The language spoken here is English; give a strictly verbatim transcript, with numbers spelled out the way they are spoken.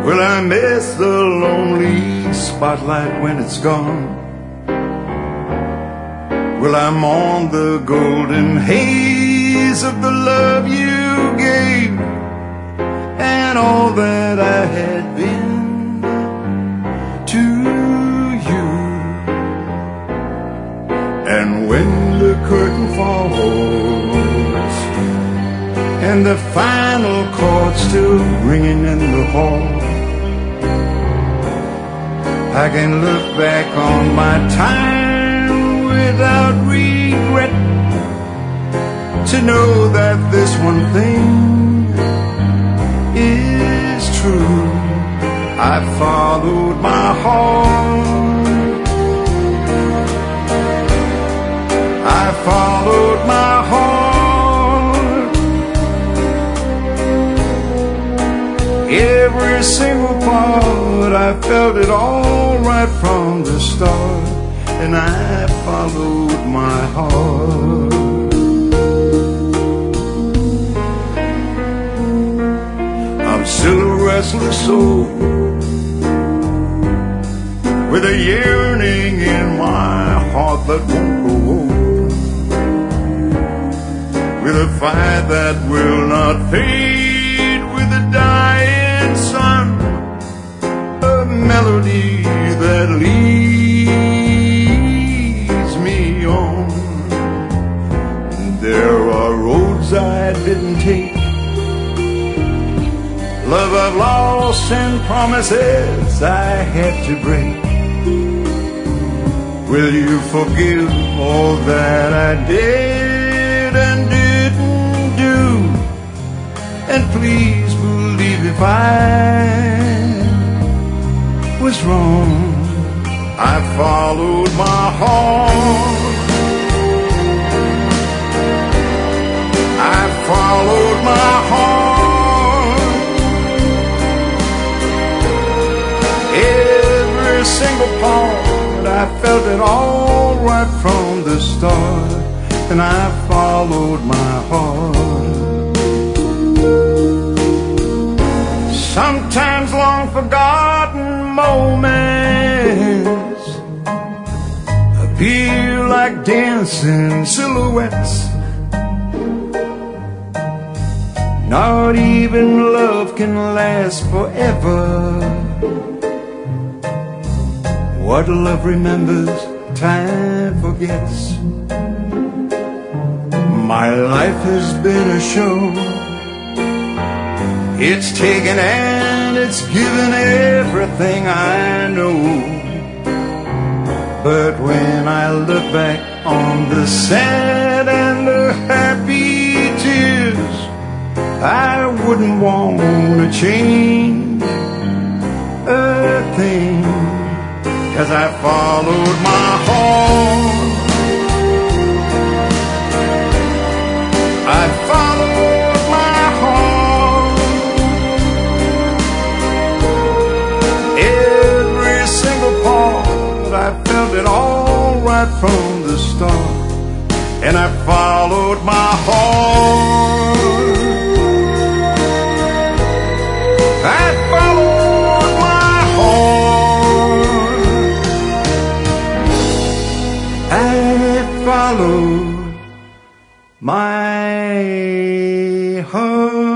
Will I miss the lonely spotlight when it's gone? Will I mourn the golden haze of the love you gave and all that I had been to you? And when the curtain falls and the final chord still ringing in the hall, I can look back on my time without regret, to know that this one thing is true: I followed my heart. I followed my heart. Every single part, I felt it all right from the start, and I followed my heart. I'm still a restless soul with a yearning in my heart that won't grow old, with a fire that will not fade with the dying sun, a melody that leads me on. There are roads I didn't take, love I've lost, and promises I had to break. Will you forgive all that I did and didn't do? And please believe if I was wrong, I followed my heart. I followed my heart. Every single part, I felt it all right from the start, and I followed my heart. Sometimes long forgotten moments appear like dancing silhouettes. Not even love can last forever. What love remembers, time forgets. My life has been a show. It's taken and it's given everything I know. But when I look back on the sad and the happy tears, I wouldn't want to change a thing, 'cause I followed my heart. I followed my heart. Every single part, I felt it all right from the start, and I followed my heart. I followed my heart. I followed my heart.